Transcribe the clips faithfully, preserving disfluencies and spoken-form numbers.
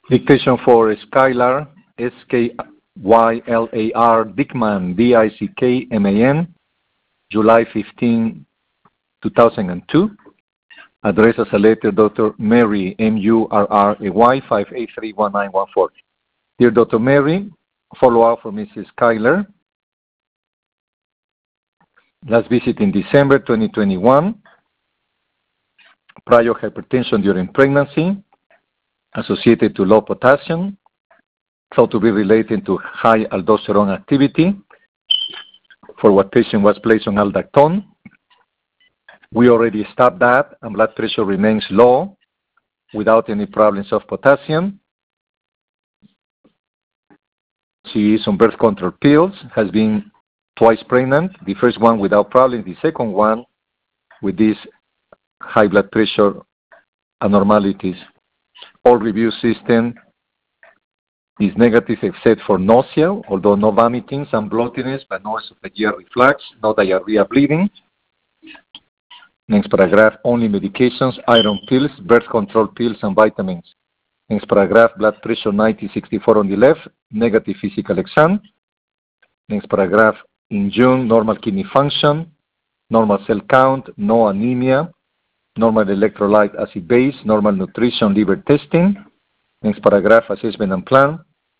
Dictation for Skylar, S K Y L A R, Dickman, D I C K M A N, July fifteenth, two thousand two. Address as a letter, Doctor Mary, M U R R A Y, five eight three one nine one four. Dear Doctor Mary, follow-up for Missus Skylar. Last visit in December twenty twenty-one. Prior hypertension during pregnancy, associated to low potassium, thought to be related to high aldosterone activity, for what patient was placed on aldactone. We already stopped that, and blood pressure remains low without any problems of potassium. She is on birth control pills, has been twice pregnant, the first one without problems, the second one with these high blood pressure abnormalities. All review system is negative except for nausea, although no vomiting, some bloatiness, but no esophageal reflux, no diarrhea, bleeding. Next paragraph, only medications, iron pills, birth control pills, and vitamins. Next paragraph, blood pressure ninety sixty-four on the left, negative physical exam. Next paragraph, in June, normal kidney function, normal cell count, no anemia, normal electrolyte acid base, normal nutrition, liver testing. Next paragraph, assessment and plan.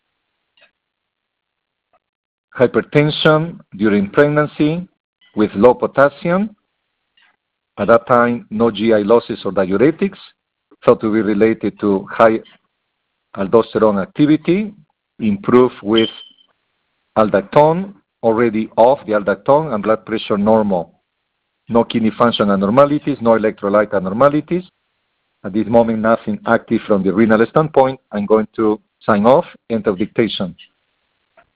Hypertension during pregnancy with low potassium. At that time, no G I losses or diuretics, thought to be related to high aldosterone activity, improved with aldactone, already off the aldactone, and blood pressure normal. No kidney function abnormalities, no electrolyte abnormalities. At this moment, nothing active from the renal standpoint. I'm going to sign off. End of dictation.